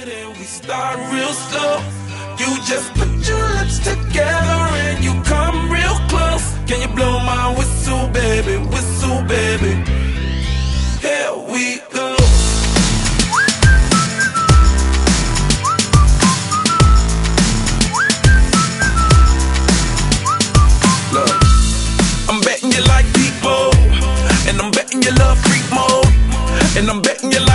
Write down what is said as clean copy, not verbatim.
it and we start real slow. You just put your lips together and you come real close. Can you blow my whistle, baby, whistle, baby? Here we go. Look, I'm betting you like people, and I'm betting you love freak mode, and I'm betting you like